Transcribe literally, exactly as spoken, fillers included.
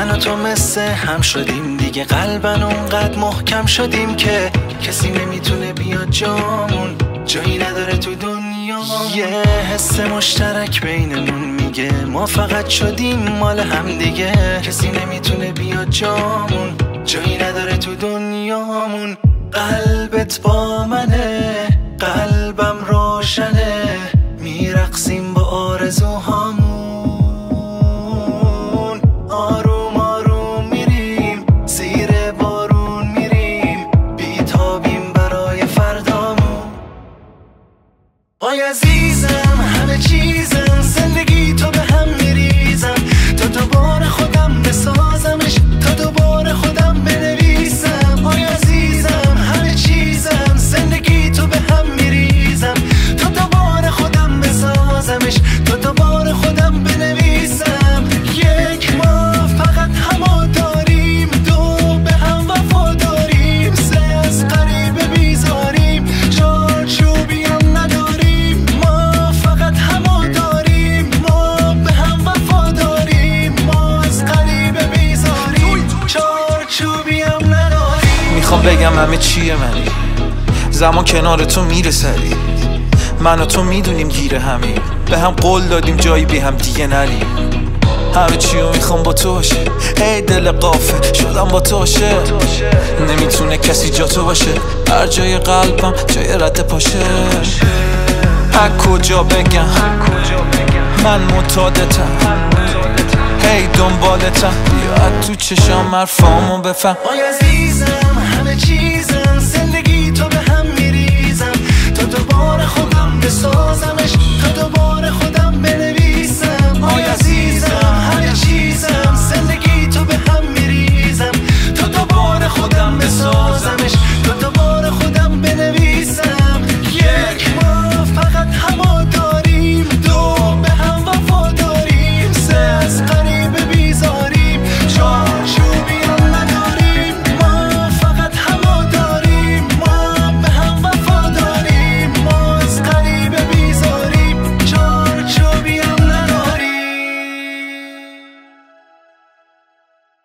من و تو مثل هم شدیم دیگه، قلبن اونقدر محکم شدیم که کسی نمیتونه بیاد جامون، جایی نداره تو دنیا. یه حس مشترک بینمون میگه ما فقط شدیم مال هم دیگه، کسی نمیتونه بیاد جامون، جایی نداره تو دنیامون. قلبت با منه، قلبم روشنه، میرقصیم با آرزوهامون. آروم آروم میریم زیر بارون، میریم بیتابیم برای فردامون. آی عزیزم همه چیزم، زندگی تو به هم میریزم، تا دوباره خودم بسازمش، تا دوباره خودم بنویسم. آی عزیزم همه چیزم، زندگی تو به هم میریزم، تا دوباره خودم بسازمش، تا دوباره خودم بنویسم. یک ما فقط همو داریم، دو به هم وفا داریم، سه از غریبه بیزاریم، چهار چوبی هم نداریم. ما فقط همو داریم، ما به هم وفا داریم، ما از غریبه بیزاریم، چهار چوبی هم نداریم. میخوام بگم همه چیه منی، زمان کنار تو میره سری، من و تو میدونیم گیره همیم، به هم قول دادیم جایی بی هم دیگه نریم. همه چیو میخوام با تو باشه، ای دل قافه شدم با تو باشه، نمیتونه کسی جا تو باشه، هر جای قلبم جای رد پاشه. از کجا بگم من معتادتم، هی دنبالتم، بیا تو چشام حرفامو بفهم. آی عزیزم